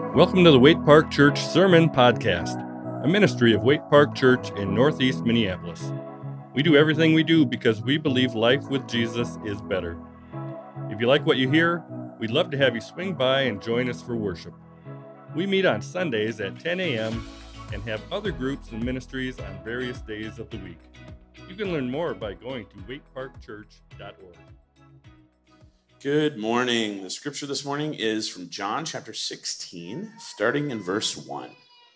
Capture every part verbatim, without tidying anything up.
Welcome to the Waite Park Church Sermon Podcast, a ministry of Waite Park Church in Northeast Minneapolis. We do everything we do because we believe life with Jesus is better. If you like what you hear, we'd love to have you swing by and join us for worship. We meet on Sundays at ten a.m. and have other groups and ministries on various days of the week. You can learn more by going to waite park church dot org. Good morning. The scripture this morning is from John chapter sixteen, starting in verse one.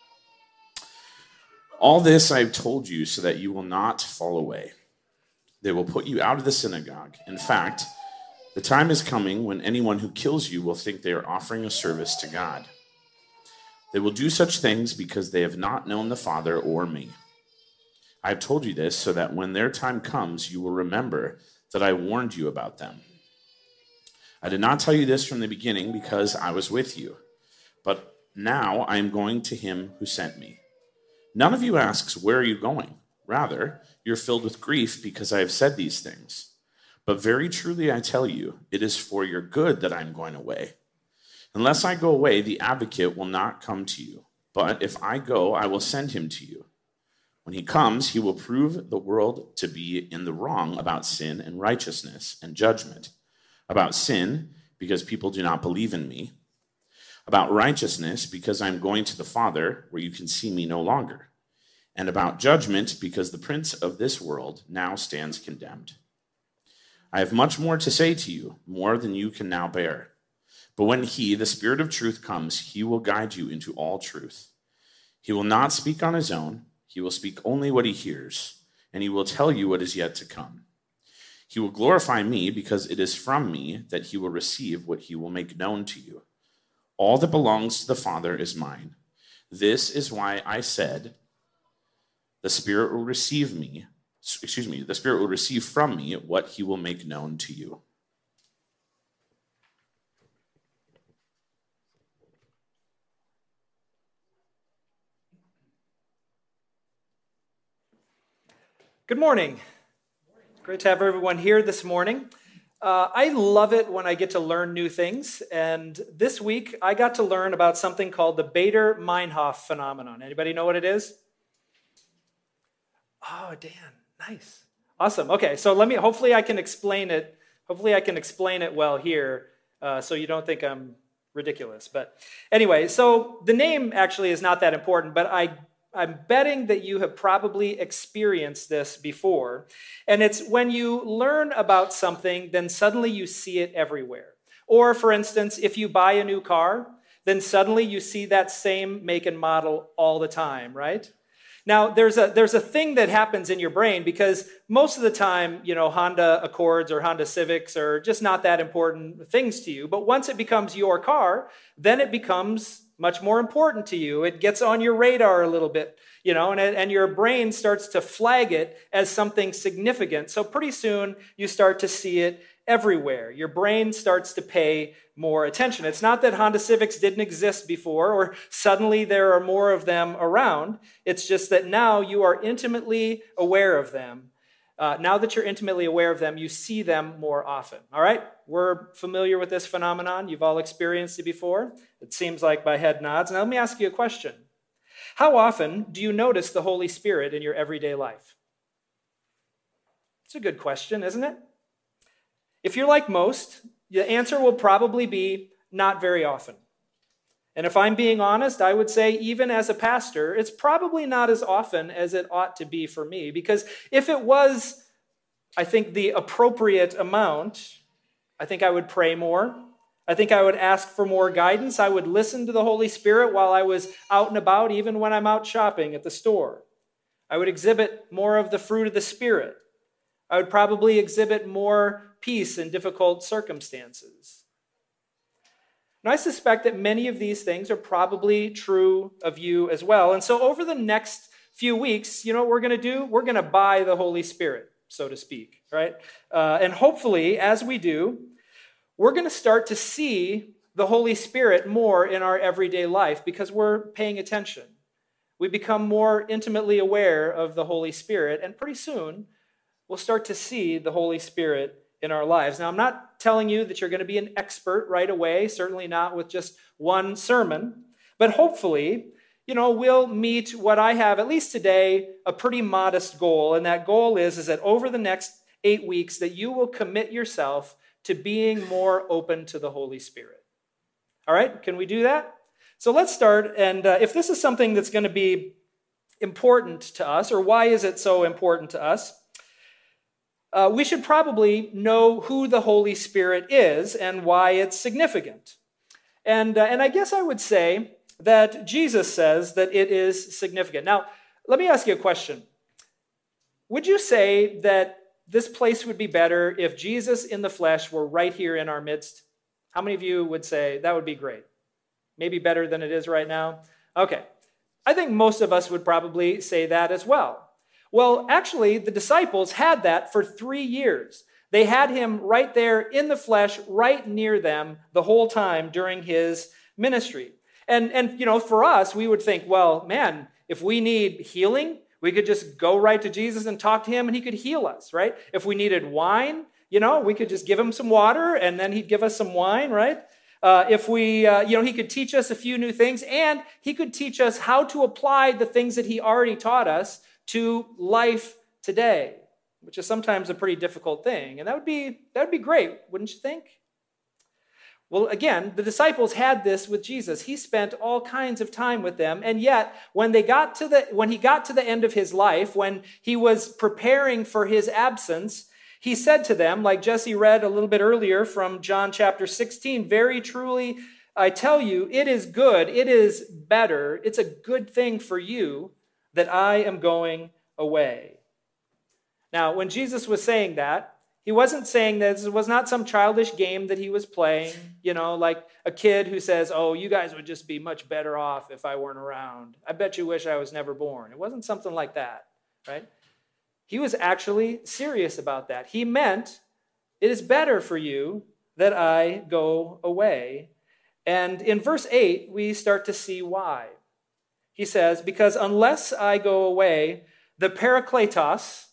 All this I have told you so that you will not fall away. They will put you out of the synagogue. In fact, the time is coming when anyone who kills you will think they are offering a service to God. They will do such things because they have not known the Father or me. I have told you this so that when their time comes, you will remember that I warned you about them. I did not tell you this from the beginning because I was with you, but now I am going to him who sent me. None of you asks, where are you going? Rather, you're filled with grief because I have said these things. But very truly I tell you, it is for your good that I am going away. Unless I go away, the advocate will not come to you. But if I go, I will send him to you. When he comes, he will prove the world to be in the wrong about sin and righteousness and judgment. About sin, because people do not believe in me. About righteousness, because I am going to the Father, where you can see me no longer. And about judgment, because the prince of this world now stands condemned. I have much more to say to you, more than you can now bear. But when he, the Spirit of truth, comes, he will guide you into all truth. He will not speak on his own. He will speak only what he hears, and he will tell you what is yet to come. He will glorify me because it is from me that he will receive what he will make known to you. All that belongs to the Father is mine. This is why I said, the Spirit will receive me, excuse me, the Spirit will receive from me what he will make known to you. Good morning. Great to have everyone here this morning. Uh, I love it when I get to learn new things, and this week I got to learn about something called the Baader-Meinhof phenomenon. Anybody know what it is? Oh, Dan, nice. Awesome. Okay, so let me, hopefully I can explain it, hopefully I can explain it well here, uh, so you don't think I'm ridiculous. But anyway, so the name actually is not that important, but I I'm betting that you have probably experienced this before, and it's when you learn about something, then suddenly you see it everywhere. Or, for instance, if you buy a new car, then suddenly you see that same make and model all the time, right? Now, there's a there's a thing that happens in your brain because most of the time, you know, Honda Accords or Honda Civics are just not that important things to you. But once it becomes your car, then it becomes much more important to you. It gets on your radar a little bit, you know, and, and your brain starts to flag it as something significant. So pretty soon you start to see it everywhere. Your brain starts to pay more attention. It's not that Honda Civics didn't exist before or suddenly there are more of them around. It's just that now you are intimately aware of them. Uh, now that you're intimately aware of them, you see them more often. All right? We're familiar with this phenomenon. You've all experienced it before. It seems like by head nods. Now let me ask you a question. How often do you notice the Holy Spirit in your everyday life? It's a good question, isn't it? If you're like most, the answer will probably be not very often. And if I'm being honest, I would say even as a pastor, it's probably not as often as it ought to be for me. Because if it was, I think, the appropriate amount, I think I would pray more. I think I would ask for more guidance. I would listen to the Holy Spirit while I was out and about, even when I'm out shopping at the store. I would exhibit more of the fruit of the Spirit. I would probably exhibit more peace in difficult circumstances. And I suspect that many of these things are probably true of you as well. And so over the next few weeks, you know what we're going to do? We're going to buy the Holy Spirit, so to speak, right? Uh, and hopefully, as we do, we're going to start to see the Holy Spirit more in our everyday life because we're paying attention. We become more intimately aware of the Holy Spirit, and pretty soon, we'll start to see the Holy Spirit in our lives. Now, I'm not telling you that you're going to be an expert right away, certainly not with just one sermon. But hopefully, you know, we'll meet what I have, at least today, a pretty modest goal. And that goal is, is that over the next eight weeks, that you will commit yourself to being more open to the Holy Spirit. All right, can we do that? So let's start. And uh, if this is something that's going to be important to us, or why is it so important to us? Uh, we should probably know who the Holy Spirit is and why it's significant. And, uh, and I guess I would say that Jesus says that it is significant. Now, let me ask you a question. Would you say that this place would be better if Jesus in the flesh were right here in our midst? How many of you would say that would be great? Maybe better than it is right now? Okay. I think most of us would probably say that as well. Well, actually, the disciples had that for three years. They had him right there in the flesh, right near them the whole time during his ministry. And, and you know, for us, we would think, well, man, if we need healing, we could just go right to Jesus and talk to him and he could heal us, right? If we needed wine, you know, we could just give him some water and then he'd give us some wine, right? Uh, if we, uh, you know, he could teach us a few new things, and he could teach us how to apply the things that he already taught us to life today, which is sometimes a pretty difficult thing. And that would be, that would be great, wouldn't you think? Well, again, the disciples had this with Jesus. He spent all kinds of time with them, and yet when they got to the, when he got to the end of his life, when he was preparing for his absence, he said to them, like Jesse read a little bit earlier from John chapter sixteen, very truly, I tell you, it is good, it is better, it's a good thing for you that I am going away. Now, when Jesus was saying that, he wasn't saying that this was not some childish game that he was playing, you know, like a kid who says, oh, you guys would just be much better off if I weren't around. I bet you wish I was never born. It wasn't something like that, right? He was actually serious about that. He meant, it is better for you that I go away. And in verse eight, we start to see why. He says, because unless I go away, the Parakletos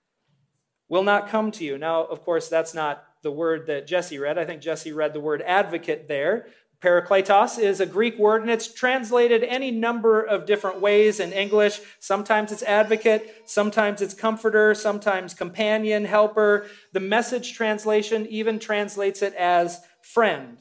will not come to you. Now, of course, that's not the word that Jesse read. I think Jesse read the word advocate there. Parakletos is a Greek word, and it's translated any number of different ways in English. Sometimes it's advocate, sometimes it's comforter, sometimes companion, helper. The Message translation even translates it as friend.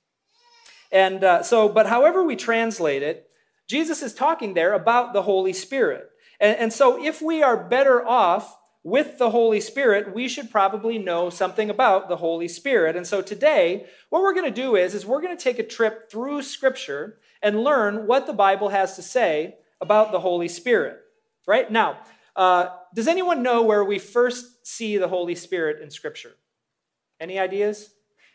And uh, so, but however we translate it, Jesus is talking there about the Holy Spirit. And, and so if we are better off with the Holy Spirit, we should probably know something about the Holy Spirit. And so today, what we're going to do is, is we're going to take a trip through Scripture and learn what the Bible has to say about the Holy Spirit. Right? Now, uh, does anyone know where we first see the Holy Spirit in Scripture? Any ideas?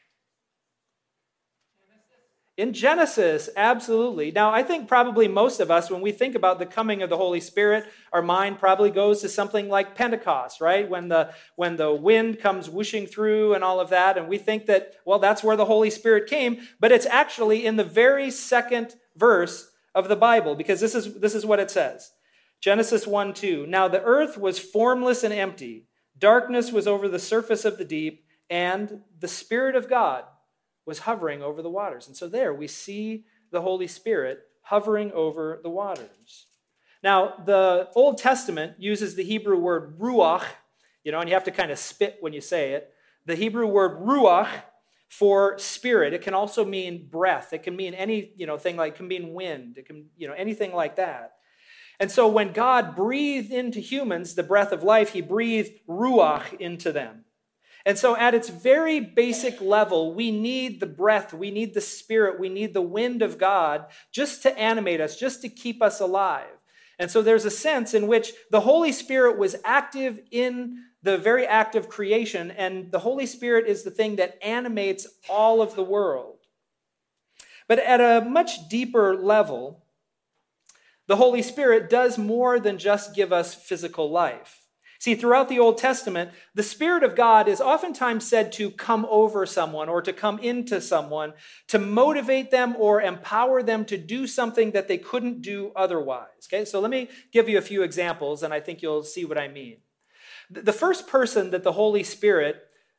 In Genesis, absolutely. Now, I think probably most of us, when we think about the coming of the Holy Spirit, our mind probably goes to something like Pentecost, right? When the, when the wind comes whooshing through and all of that, and we think that, well, that's where the Holy Spirit came, but it's actually in the very second verse of the Bible, because this is, this is what it says. Genesis one two, now the earth was formless and empty, darkness was over the surface of the deep, and the Spirit of God was hovering over the waters. And so there we see the Holy Spirit hovering over the waters. Now, the Old Testament uses the Hebrew word ruach, you know, and you have to kind of spit when you say it. The Hebrew word ruach for spirit. It can also mean breath. It can mean any, you know, thing like, it can mean wind. It can, you know, anything like that. And so when God breathed into humans the breath of life, he breathed ruach into them. And so at its very basic level, we need the breath, we need the Spirit, we need the wind of God just to animate us, just to keep us alive. And so there's a sense in which the Holy Spirit was active in the very act of creation, and the Holy Spirit is the thing that animates all of the world. But at a much deeper level, the Holy Spirit does more than just give us physical life. See, throughout the Old Testament, the Spirit of God is oftentimes said to come over someone or to come into someone to motivate them or empower them to do something that they couldn't do otherwise. Okay, so let me give you a few examples, and I think you'll see what I mean. The first person that the Holy Spirit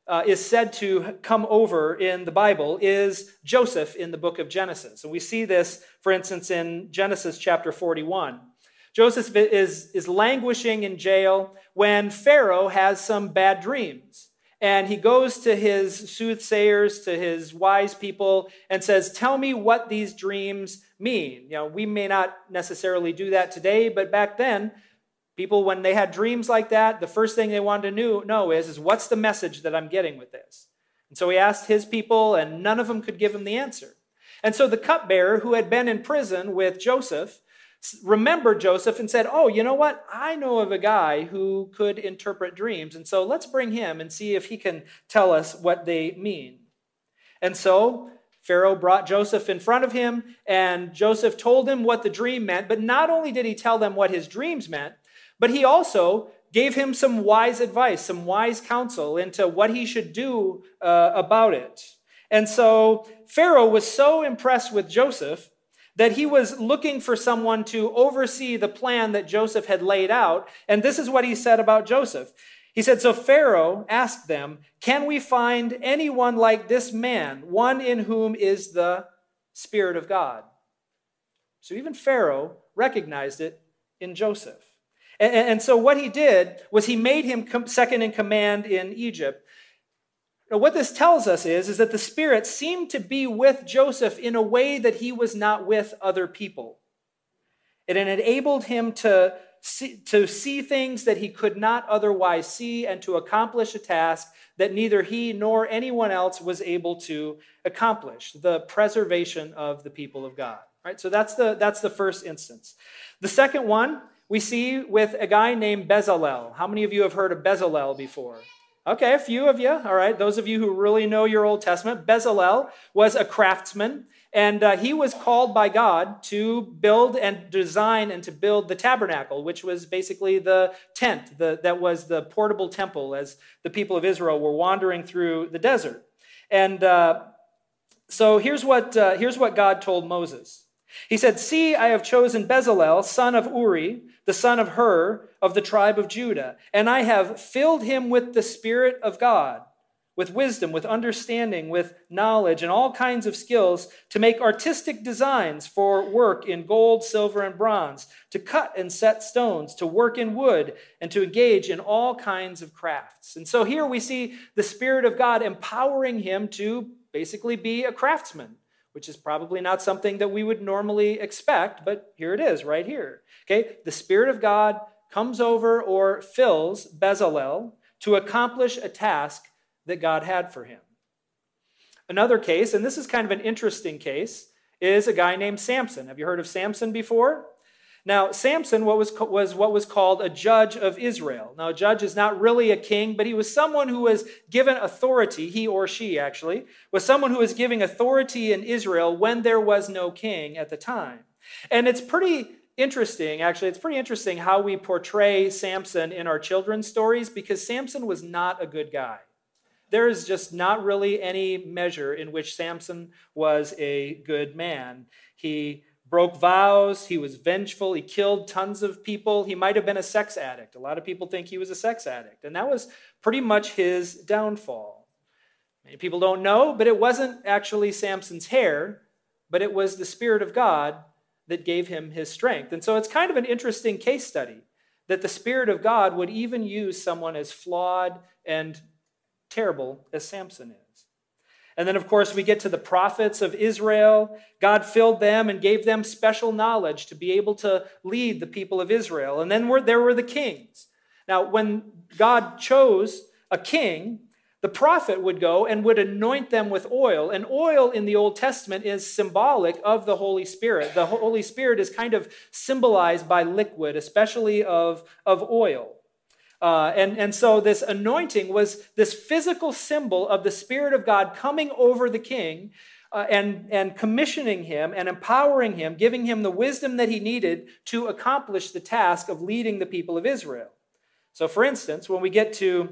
uh, is said to come over in the Bible is Joseph in the book of Genesis. And we see this, for instance, in Genesis chapter forty-one. Joseph is, is languishing in jail when Pharaoh has some bad dreams. And he goes to his soothsayers, to his wise people, and says, tell me what these dreams mean. You know, we may not necessarily do that today, but back then, people, when they had dreams like that, the first thing they wanted to know, know is, is, what's the message that I'm getting with this? And so he asked his people, and none of them could give him the answer. And so the cupbearer, who had been in prison with Joseph, remembered Joseph and said, oh, you know what? I know of a guy who could interpret dreams. And so let's bring him and see if he can tell us what they mean. And so Pharaoh brought Joseph in front of him, and Joseph told him what the dream meant. But not only did he tell them what his dreams meant, but he also gave him some wise advice, some wise counsel into what he should do uh, about it. And so Pharaoh was so impressed with Joseph that he was looking for someone to oversee the plan that Joseph had laid out. And this is what he said about Joseph. He said, so Pharaoh asked them, can we find anyone like this man, one in whom is the Spirit of God? So even Pharaoh recognized it in Joseph. And, and so what he did was he made him second in command in Egypt. Now, what this tells us is, is that the Spirit seemed to be with Joseph in a way that he was not with other people. It enabled him to see, to see things that he could not otherwise see and to accomplish a task that neither he nor anyone else was able to accomplish, the preservation of the people of God. Right? So that's the, that's the first instance. The second one we see with a guy named Bezalel. How many of you have heard of Bezalel before? Okay, a few of you. All right, those of you who really know your Old Testament. Bezalel was a craftsman, and uh, he was called by God to build and design and to build the tabernacle, which was basically the tent the, that was the portable temple as the people of Israel were wandering through the desert. And uh, so here's what, uh, here's what God told Moses. He said, see, I have chosen Bezalel, son of Uri, the son of Hur, of the tribe of Judah, and I have filled him with the Spirit of God, with wisdom, with understanding, with knowledge, and all kinds of skills to make artistic designs for work in gold, silver, and bronze, to cut and set stones, to work in wood, and to engage in all kinds of crafts. And so here we see the Spirit of God empowering him to basically be a craftsman, which is probably not something that we would normally expect, but here it is right here. Okay, the Spirit of God comes over or fills Bezalel to accomplish a task that God had for him. Another case, and this is kind of an interesting case, is a guy named Samson. Have you heard of Samson before? Now, Samson what was, was what was called a judge of Israel. Now, a judge is not really a king, but he was someone who was given authority, he or she actually, was someone who was giving authority in Israel when there was no king at the time. And it's pretty interesting, actually, it's pretty interesting how we portray Samson in our children's stories, because Samson was not a good guy. There is just not really any measure in which Samson was a good man. He broke vows, he was vengeful, he killed tons of people. He might have been a sex addict. A lot of people think he was a sex addict, and that was pretty much his downfall. Many people don't know, but it wasn't actually Samson's hair, but it was the Spirit of God that gave him his strength. And so it's kind of an interesting case study that the Spirit of God would even use someone as flawed and terrible as Samson is. And then, of course, we get to the prophets of Israel. God filled them and gave them special knowledge to be able to lead the people of Israel. And then were, there were the kings. Now, when God chose a king, the prophet would go and would anoint them with oil. And oil in the Old Testament is symbolic of the Holy Spirit. The Holy Spirit is kind of symbolized by liquid, especially of, of oil. Uh, and, and so this anointing was this physical symbol of the Spirit of God coming over the king uh, and, and commissioning him and empowering him, giving him the wisdom that he needed to accomplish the task of leading the people of Israel. So for instance, when we get to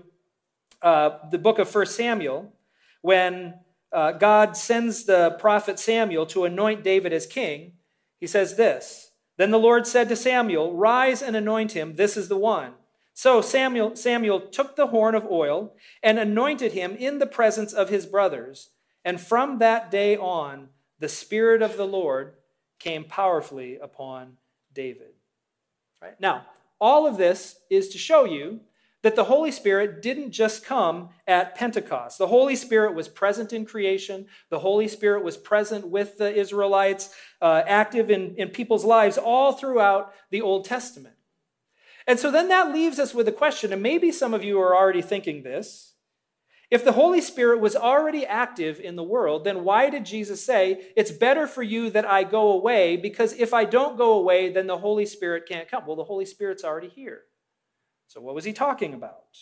uh, the book of First Samuel, when uh, God sends the prophet Samuel to anoint David as king, he says this, "Then the Lord said to Samuel, 'Rise and anoint him, this is the one.' So Samuel, Samuel took the horn of oil and anointed him in the presence of his brothers. And from that day on, the Spirit of the Lord came powerfully upon David. Right? Now, all of this is to show you that the Holy Spirit didn't just come at Pentecost. The Holy Spirit was present in creation. The Holy Spirit was present with the Israelites, uh, active in, in people's lives all throughout the Old Testament. And so then that leaves us with a question, and maybe some of you are already thinking this. If the Holy Spirit was already active in the world, then why did Jesus say, it's better for you that I go away, because if I don't go away, then the Holy Spirit can't come? Well, the Holy Spirit's already here. So what was he talking about?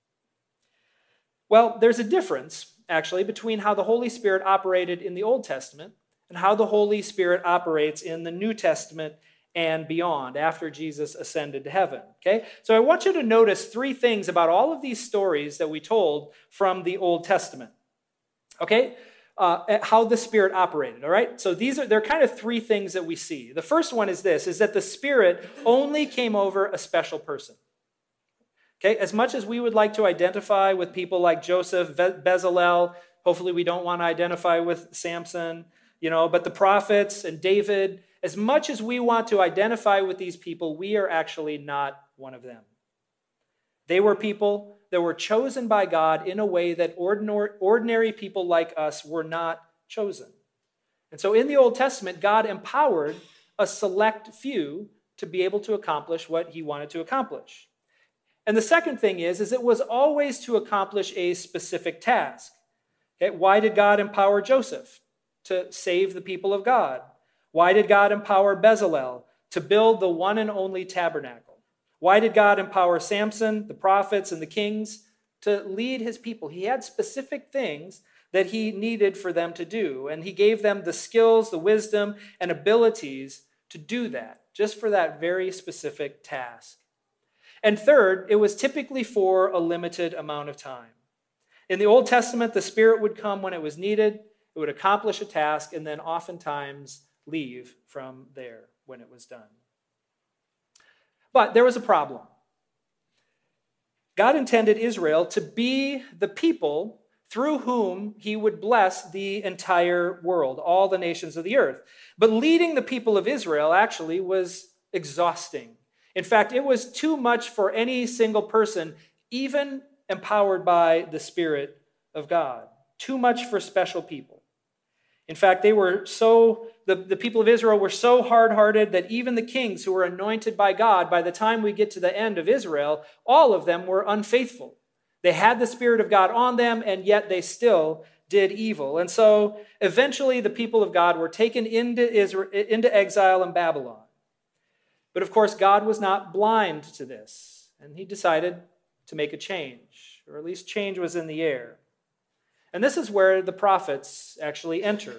Well, there's a difference, actually, between how the Holy Spirit operated in the Old Testament and how the Holy Spirit operates in the New Testament and beyond, after Jesus ascended to heaven, okay? So I want you to notice three things about all of these stories that we told from the Old Testament, okay? Uh, how the Spirit operated, all right? So these are, they're kind of three things that we see. The first one is this, is that the Spirit only came over a special person, okay? As much as we would like to identify with people like Joseph, Be- Bezalel, hopefully we don't want to identify with Samson, you know, but the prophets and David, as much as we want to identify with these people, we are actually not one of them. They were people that were chosen by God in a way that ordinary people like us were not chosen. And so in the Old Testament, God empowered a select few to be able to accomplish what he wanted to accomplish. And the second thing is, is it was always to accomplish a specific task. Okay? Why did God empower Joseph? To save the people of God. Why did God empower Bezalel? To build the one and only tabernacle. Why did God empower Samson, the prophets, and the kings? To lead his people. He had specific things that he needed for them to do, and he gave them the skills, the wisdom, and abilities to do that, just for that very specific task. And third, it was typically for a limited amount of time. In the Old Testament, the Spirit would come when it was needed, it would accomplish a task, and then oftentimes leave from there when it was done. But there was a problem. God intended Israel to be the people through whom he would bless the entire world, all the nations of the earth. But leading the people of Israel actually was exhausting. In fact, it was too much for any single person, even empowered by the Spirit of God. Too much for special people. In fact, they were so, the, the people of Israel were so hard-hearted that even the kings who were anointed by God, by the time we get to the end of Israel, all of them were unfaithful. They had the Spirit of God on them, and yet they still did evil. And so eventually the people of God were taken into Israel, into exile in Babylon. But of course, God was not blind to this, and he decided to make a change, or at least change was in the air. And this is where the prophets actually enter.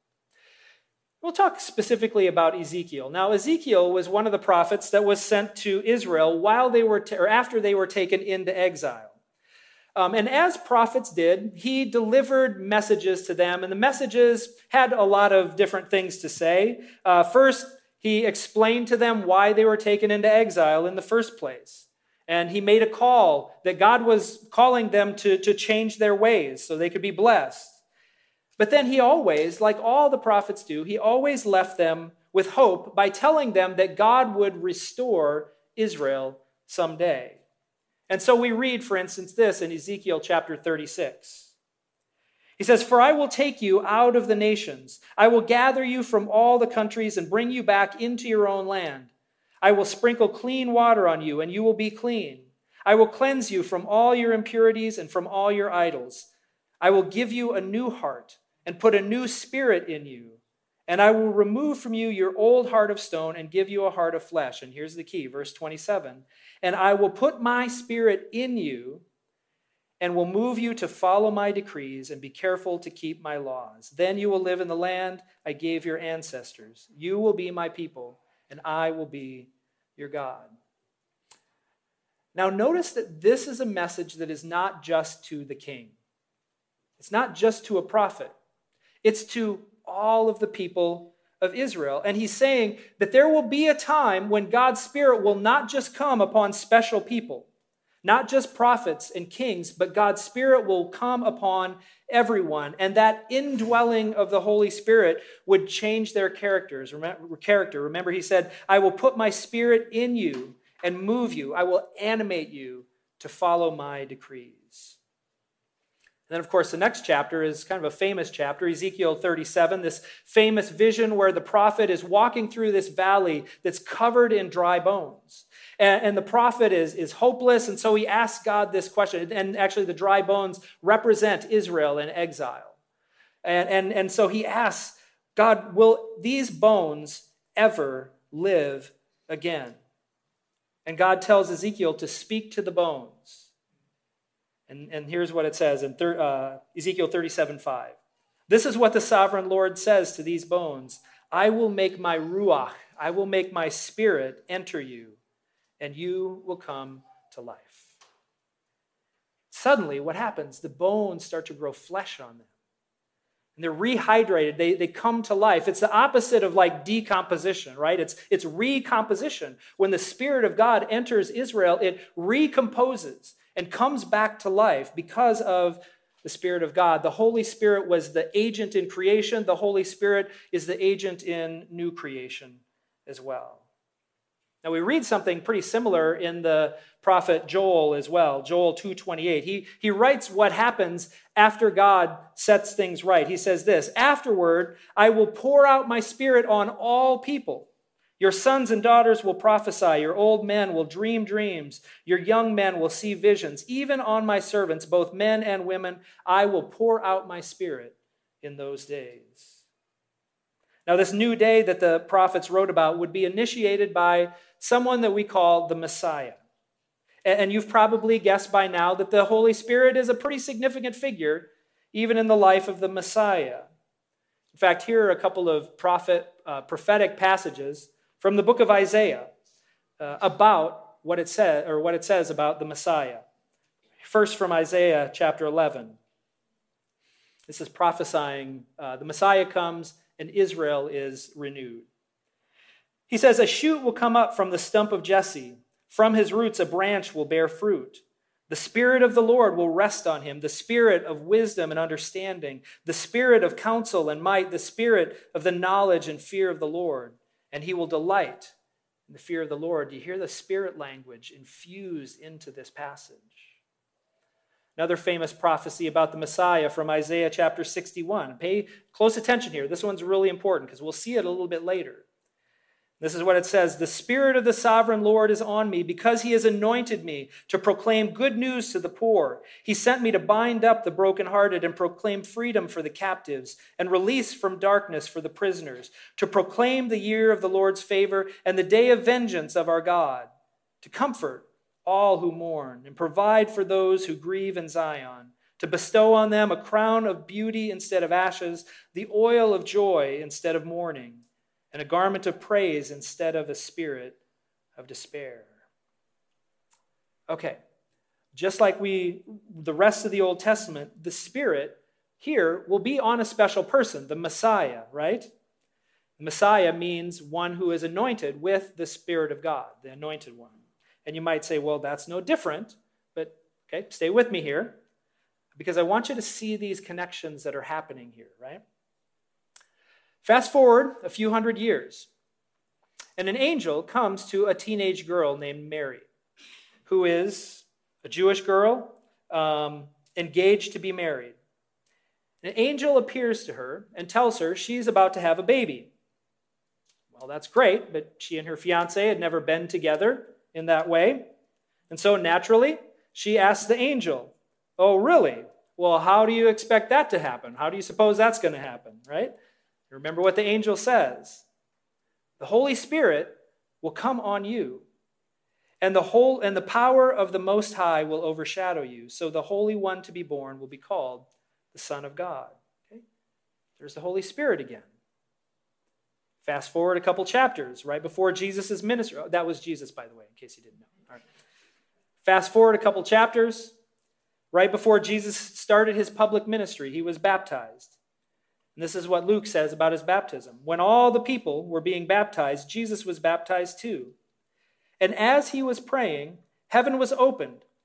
We'll talk specifically about Ezekiel. Now, Ezekiel was one of the prophets that was sent to Israel while they were, t- or after they were taken into exile. Um, and as prophets did, he delivered messages to them, and the messages had a lot of different things to say. Uh, first, he explained to them why they were taken into exile in the first place. And he made a call that God was calling them to, to change their ways so they could be blessed. But then he always, like all the prophets do, he always left them with hope by telling them that God would restore Israel someday. And so we read, for instance, this in Ezekiel chapter thirty-six. He says, "For I will take you out of the nations. I will gather you from all the countries and bring you back into your own land. I will sprinkle clean water on you, and you will be clean. I will cleanse you from all your impurities and from all your idols. I will give you a new heart and put a new spirit in you. And I will remove from you your old heart of stone and give you a heart of flesh." And here's the key, verse twenty-seven. "And I will put my spirit in you and will move you to follow my decrees and be careful to keep my laws. Then you will live in the land I gave your ancestors. You will be my people, and I will be your God." Now notice that this is a message that is not just to the king. It's not just to a prophet. It's to all of the people of Israel. And he's saying that there will be a time when God's Spirit will not just come upon special people. Not just prophets and kings, but God's Spirit will come upon everyone. And that indwelling of the Holy Spirit would change their characters. Remember, character. Remember, he said, I will put my Spirit in you and move you. I will animate you to follow my decrees. And then, of course, the next chapter is kind of a famous chapter, Ezekiel thirty-seven, this famous vision where the prophet is walking through this valley that's covered in dry bones. And, and the prophet is, is hopeless, and so he asks God this question. And actually, the dry bones represent Israel in exile. And, and, and so he asks, God, will these bones ever live again? And God tells Ezekiel to speak to the bones. And, and here's what it says in thir, uh, Ezekiel thirty-seven five. This is what the sovereign Lord says to these bones. I will make my ruach, I will make my spirit enter you, and you will come to life. Suddenly, what happens? The bones start to grow flesh on them. And they're rehydrated. They, they come to life. It's the opposite of like decomposition, right? It's, it's recomposition. When the Spirit of God enters Israel, it recomposes and comes back to life because of the Spirit of God. The Holy Spirit was the agent in creation. The Holy Spirit is the agent in new creation as well. Now, we read something pretty similar in the prophet Joel as well, Joel two twenty-eight. He, he writes what happens after God sets things right. He says this, afterward, I will pour out my Spirit on all people. Your sons and daughters will prophesy. Your old men will dream dreams. Your young men will see visions. Even on my servants, both men and women, I will pour out my Spirit in those days. Now, this new day that the prophets wrote about would be initiated by someone that we call the Messiah. And you've probably guessed by now that the Holy Spirit is a pretty significant figure, even in the life of the Messiah. In fact, here are a couple of prophet, uh, prophetic passages from the book of Isaiah uh, about what it says, or what it says about the Messiah. First, from Isaiah chapter eleven. This is prophesying uh, the Messiah comes and Israel is renewed. He says, a shoot will come up from the stump of Jesse. From his roots a branch will bear fruit. The Spirit of the Lord will rest on him, the Spirit of wisdom and understanding, the Spirit of counsel and might, the Spirit of the knowledge and fear of the Lord. And he will delight in the fear of the Lord. Do you hear the Spirit language infused into this passage? Another famous prophecy about the Messiah from Isaiah chapter sixty-one. Pay close attention here. This one's really important because we'll see it a little bit later. This is what it says. The Spirit of the sovereign Lord is on me because he has anointed me to proclaim good news to the poor. He sent me to bind up the brokenhearted and proclaim freedom for the captives and release from darkness for the prisoners, to proclaim the year of the Lord's favor and the day of vengeance of our God, to comfort all who mourn and provide for those who grieve in Zion, to bestow on them a crown of beauty instead of ashes, the oil of joy instead of mourning, and a garment of praise instead of a spirit of despair. Okay, just like we, the rest of the Old Testament, the Spirit here will be on a special person, the Messiah, right? The Messiah means one who is anointed with the Spirit of God, the anointed one. And you might say, well, that's no different, but okay, stay with me here, because I want you to see these connections that are happening here, right? Fast forward a few hundred years, and an angel comes to a teenage girl named Mary, who is a Jewish girl, um, engaged to be married. An angel appears to her and tells her she's about to have a baby. Well, that's great, but she and her fiancé had never been together in that way. And so naturally, she asks the angel, oh, really? Well, how do you expect that to happen? How do you suppose that's going to happen, right? Remember what the angel says. The Holy Spirit will come on you, and the whole and the power of the Most High will overshadow you. So the Holy One to be born will be called the Son of God. Okay? There's the Holy Spirit again. Fast forward a couple chapters, right before Jesus' ministry. Oh, that was Jesus, by the way, in case you didn't know. All right. Fast forward a couple chapters, right before Jesus started his public ministry, he was baptized. And this is what Luke says about his baptism. When all the people were being baptized, Jesus was baptized too. And as he was praying, heaven was opened,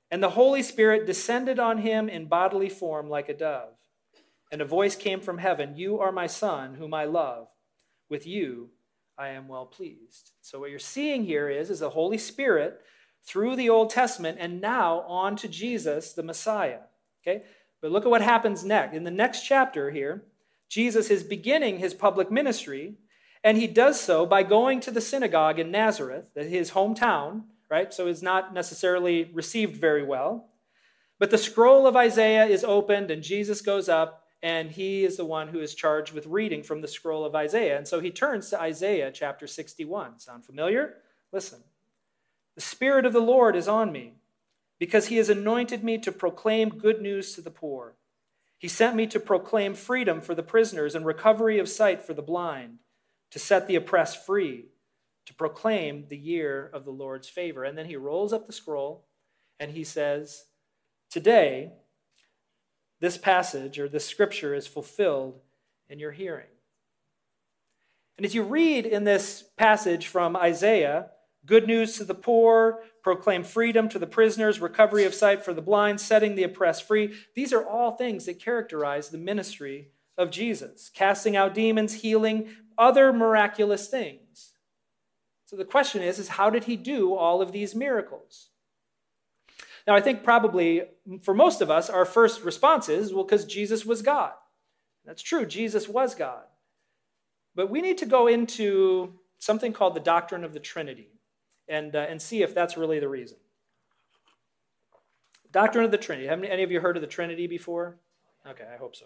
And the Holy Spirit descended on him in bodily form like a dove. And a voice came from heaven, "You are my Son, whom I love. With you I am well pleased." So what you're seeing here is, is the Holy Spirit through the Old Testament and now on to Jesus, the Messiah. Okay? But look at what happens next. In the next chapter here, Jesus is beginning his public ministry, and he does so by going to the synagogue in Nazareth, his hometown, right? So it's not necessarily received very well. But the scroll of Isaiah is opened, and Jesus goes up, and he is the one who is charged with reading from the scroll of Isaiah. And so he turns to Isaiah chapter sixty-one. Sound familiar? Listen. "The Spirit of the Lord is on me, because he has anointed me to proclaim good news to the poor. He sent me to proclaim freedom for the prisoners and recovery of sight for the blind, to set the oppressed free, to proclaim the year of the Lord's favor." And then he rolls up the scroll and he says, "Today, this passage or this scripture is fulfilled in your hearing." And as you read in this passage from Isaiah, good news to the poor, proclaim freedom to the prisoners, recovery of sight for the blind, setting the oppressed free. These are all things that characterize the ministry of Jesus, casting out demons, healing, other miraculous things. So the question is, is how did he do all of these miracles? Now, I think probably for most of us, our first response is, well, because Jesus was God. That's true, Jesus was God. But we need to go into something called the doctrine of the Trinity and, uh, and see if that's really the reason. Doctrine of the Trinity. Have any of you heard of the Trinity before? Okay, I hope so.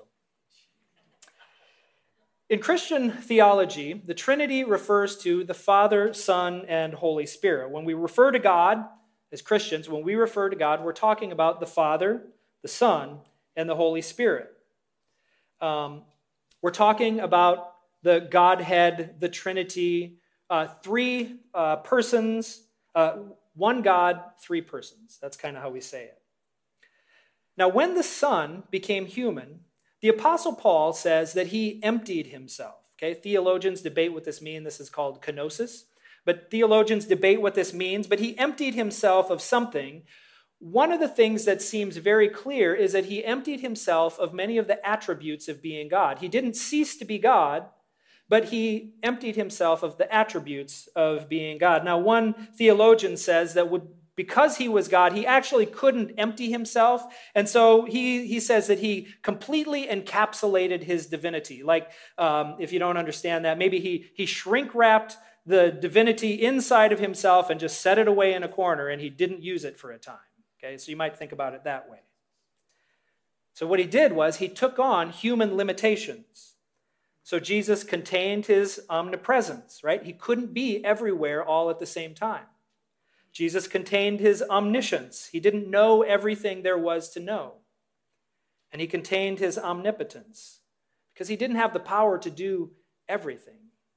In Christian theology, the Trinity refers to the Father, Son, and Holy Spirit. When we refer to God as Christians, when we refer to God, we're talking about the Father, the Son, and the Holy Spirit. Um, we're talking about the Godhead, the Trinity, uh, three uh, persons, uh, one God, three persons. That's kind of how we say it. Now, when the Son became human, the Apostle Paul says that he emptied himself. Okay, theologians debate what this means. This is called kenosis. But theologians debate what this means. But he emptied himself of something. One of the things that seems very clear is that he emptied himself of many of the attributes of being God. He didn't cease to be God, but he emptied himself of the attributes of being God. Now, one theologian says that would because he was God, he actually couldn't empty himself. And so he, he says that he completely encapsulated his divinity. Like, um, if you don't understand that, maybe he, he shrink-wrapped the divinity inside of himself and just set it away in a corner, and he didn't use it for a time. Okay, so you might think about it that way. So what he did was he took on human limitations. So Jesus contained his omnipresence, right? He couldn't be everywhere all at the same time. Jesus contained his omniscience. He didn't know everything there was to know. And he contained his omnipotence because he didn't have the power to do everything.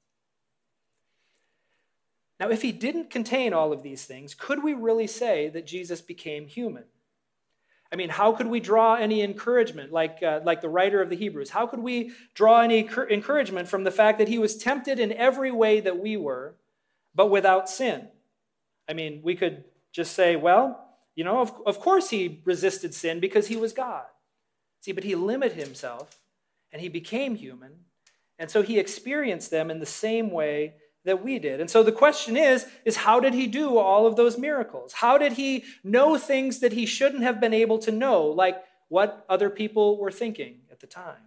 Now, if he didn't contain all of these things, could we really say that Jesus became human? I mean, how could we draw any encouragement, like, uh, like the writer of the Hebrews? How could we draw any encouragement from the fact that he was tempted in every way that we were, but without sin? I mean, we could just say, well, you know, of, of course he resisted sin because he was God. See, but he limited himself and he became human. And so he experienced them in the same way that we did. And so the question is, is how did he do all of those miracles? How did he know things that he shouldn't have been able to know, like what other people were thinking at the time?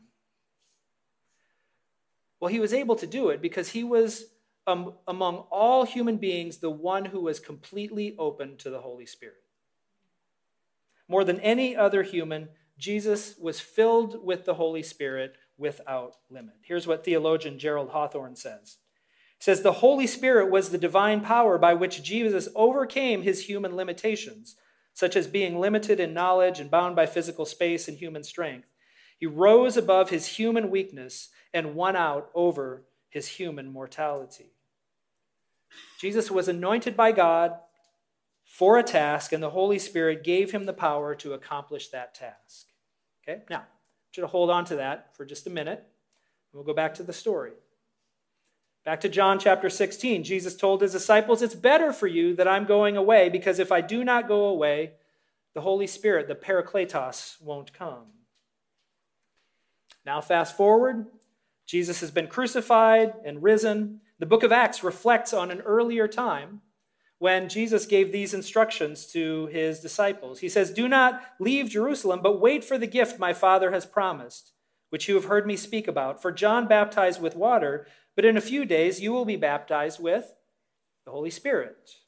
Well, he was able to do it because he was Um, among all human beings, the one who was completely open to the Holy Spirit. More than any other human, Jesus was filled with the Holy Spirit without limit. Here's what theologian Gerald Hawthorne says. He says, the Holy Spirit was the divine power by which Jesus overcame his human limitations, such as being limited in knowledge and bound by physical space and human strength. He rose above his human weakness and won out over his human mortality. Jesus was anointed by God for a task, and the Holy Spirit gave him the power to accomplish that task. Okay, now, I want you to hold on to that for just a minute, and we'll go back to the story. Back to John chapter sixteen, Jesus told his disciples, it's better for you that I'm going away, because if I do not go away, the Holy Spirit, the Parakletos, won't come. Now fast forward, Jesus has been crucified and risen. The book of Acts reflects on an earlier time when Jesus gave these instructions to his disciples. He says, "Do not leave Jerusalem, but wait for the gift my Father has promised, which you have heard me speak about. For John baptized with water, but in a few days you will be baptized with the Holy Spirit."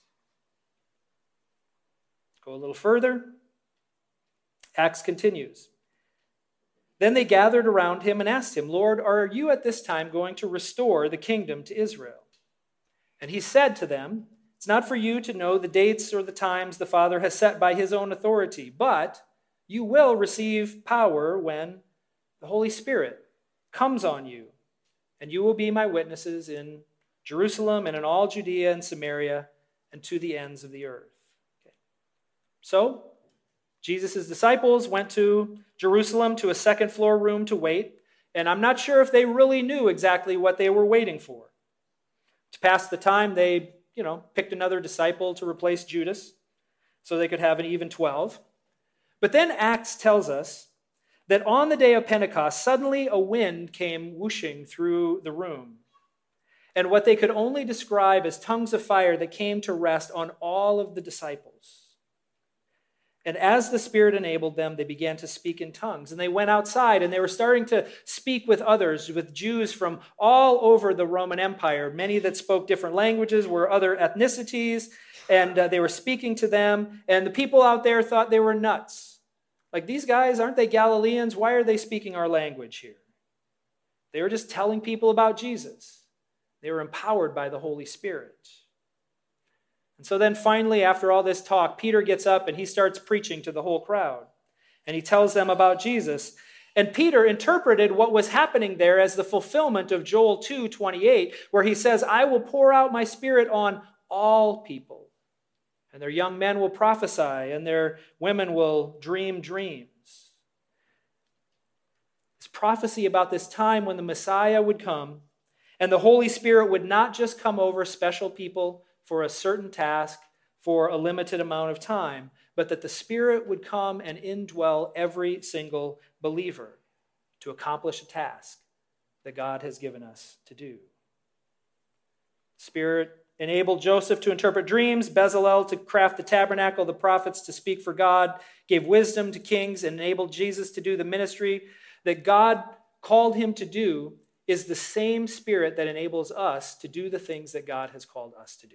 Go a little further. Acts continues. Then they gathered around him and asked him, "Lord, are you at this time going to restore the kingdom to Israel?" And he said to them, "It's not for you to know the dates or the times the Father has set by his own authority, but you will receive power when the Holy Spirit comes on you, and you will be my witnesses in Jerusalem and in all Judea and Samaria and to the ends of the earth." Okay. So, Jesus' disciples went to Jerusalem to a second floor room to wait, and I'm not sure if they really knew exactly what they were waiting for. To pass the time, they, you know, picked another disciple to replace Judas so they could have an even twelve. But then Acts tells us that on the day of Pentecost, suddenly a wind came whooshing through the room, and what they could only describe as tongues of fire that came to rest on all of the disciples. And as the Spirit enabled them, they began to speak in tongues. And they went outside and they were starting to speak with others, with Jews from all over the Roman Empire. Many that spoke different languages were other ethnicities, and uh, they were speaking to them. And the people out there thought they were nuts. Like, these guys, aren't they Galileans? Why are they speaking our language here? They were just telling people about Jesus. They were empowered by the Holy Spirit. And so then finally, after all this talk, Peter gets up and he starts preaching to the whole crowd. And he tells them about Jesus. And Peter interpreted what was happening there as the fulfillment of Joel two twenty-eight, where he says, "I will pour out my Spirit on all people. And their young men will prophesy, and their women will dream dreams." This prophecy about this time when the Messiah would come, and the Holy Spirit would not just come over special people for a certain task for a limited amount of time, but that the Spirit would come and indwell every single believer to accomplish a task that God has given us to do. Spirit enabled Joseph to interpret dreams, Bezalel to craft the tabernacle, the prophets to speak for God, gave wisdom to kings, and enabled Jesus to do the ministry that God called him to do. Is the same Spirit that enables us to do the things that God has called us to do.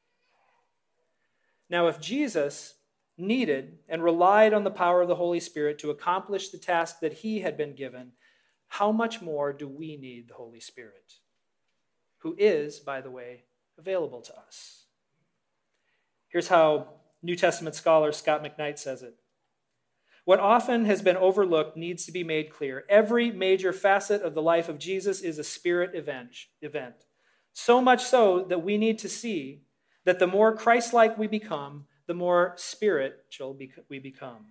Now, if Jesus needed and relied on the power of the Holy Spirit to accomplish the task that he had been given, how much more do we need the Holy Spirit, who is, by the way, available to us? Here's how New Testament scholar Scott McKnight says it. What often has been overlooked needs to be made clear. Every major facet of the life of Jesus is a Spirit event. So much so that we need to see that the more Christ-like we become, the more spiritual we become.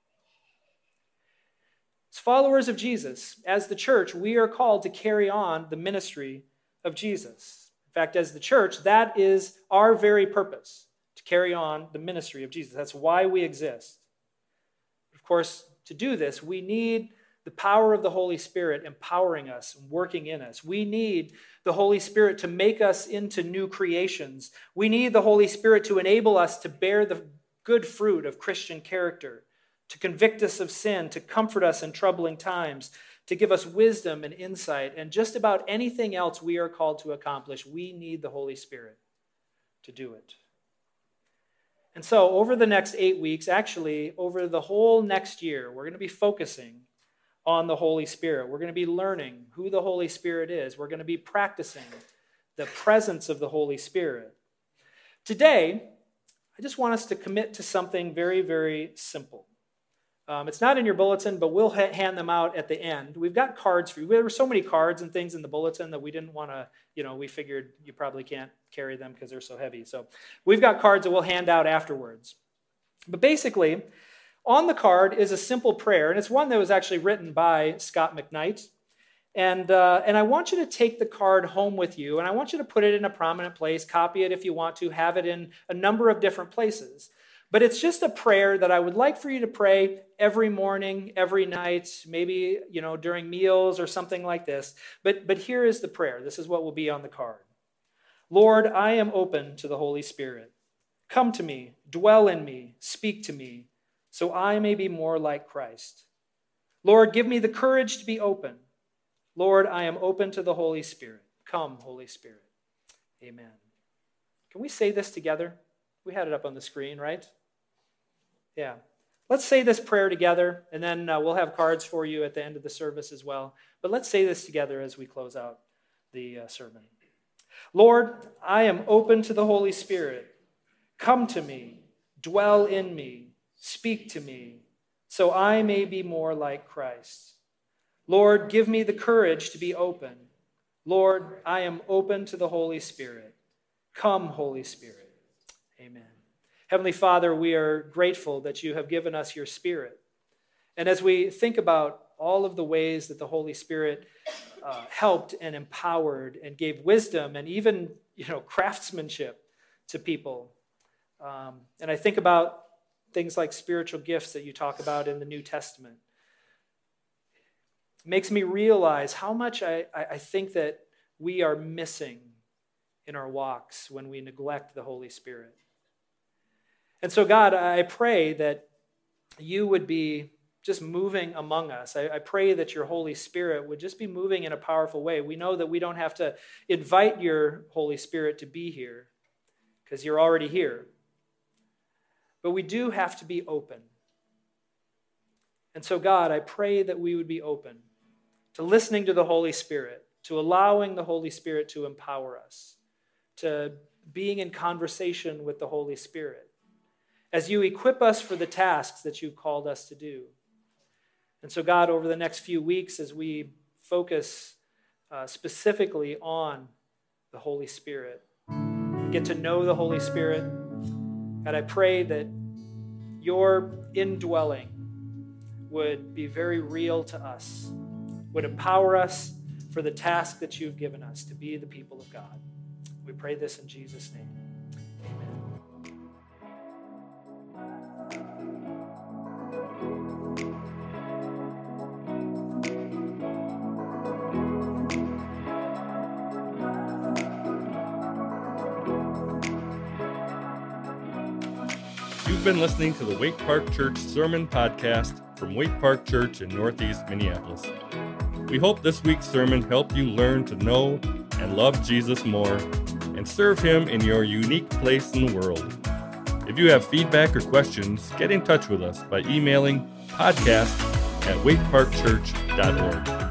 As followers of Jesus, as the church, we are called to carry on the ministry of Jesus. In fact, as the church, that is our very purpose, to carry on the ministry of Jesus. That's why we exist. Of course, to do this, we need the power of the Holy Spirit empowering us and working in us. We need the Holy Spirit to make us into new creations. We need the Holy Spirit to enable us to bear the good fruit of Christian character, to convict us of sin, to comfort us in troubling times, to give us wisdom and insight, and just about anything else we are called to accomplish. We need the Holy Spirit to do it. And so over the next eight weeks, actually over the whole next year, we're going to be focusing on the Holy Spirit. We're going to be learning who the Holy Spirit is. We're going to be practicing the presence of the Holy Spirit. Today, I just want us to commit to something very, very simple. Um, it's not in your bulletin, but we'll ha- hand them out at the end. We've got cards for you. There were so many cards and things in the bulletin that we didn't want to, you know, we figured you probably can't carry them because they're so heavy. So we've got cards that we'll hand out afterwards. But basically, on the card is a simple prayer, and it's one that was actually written by Scott McKnight. And, uh, and I want you to take the card home with you, and I want you to put it in a prominent place, copy it if you want to, have it in a number of different places. But it's just a prayer that I would like for you to pray every morning, every night, maybe, you know, during meals or something like this. But, but here is the prayer. This is what will be on the card. Lord, I am open to the Holy Spirit. Come to me, dwell in me, speak to me, so I may be more like Christ. Lord, give me the courage to be open. Lord, I am open to the Holy Spirit. Come, Holy Spirit. Amen. Can we say this together? We had it up on the screen, right? Yeah. Let's say this prayer together, and then uh, we'll have cards for you at the end of the service as well. But let's say this together as we close out the uh, sermon. Lord, I am open to the Holy Spirit. Come to me, dwell in me, speak to me, so I may be more like Christ. Lord, give me the courage to be open. Lord, I am open to the Holy Spirit. Come, Holy Spirit. Amen. Heavenly Father, we are grateful that you have given us your Spirit. And as we think about all of the ways that the Holy Spirit uh, helped and empowered and gave wisdom and even, you know, craftsmanship to people, um, and I think about things like spiritual gifts that you talk about in the New Testament, it makes me realize how much I, I think that we are missing in our walks when we neglect the Holy Spirit. And so, God, I pray that you would be just moving among us. I, I pray that your Holy Spirit would just be moving in a powerful way. We know that we don't have to invite your Holy Spirit to be here because you're already here. But we do have to be open. And so, God, I pray that we would be open to listening to the Holy Spirit, to allowing the Holy Spirit to empower us, to being in conversation with the Holy Spirit, as you equip us for the tasks that you've called us to do. And so, God, over the next few weeks, as we focus uh, specifically on the Holy Spirit, get to know the Holy Spirit, God, I pray that your indwelling would be very real to us, would empower us for the task that you've given us to be the people of God. We pray this in Jesus' name. You've been listening to the Waite Park Church Sermon Podcast from Waite Park Church in Northeast Minneapolis. We hope this week's sermon helped you learn to know and love Jesus more and serve him in your unique place in the world. If you have feedback or questions, get in touch with us by emailing podcast at waite park church dot org.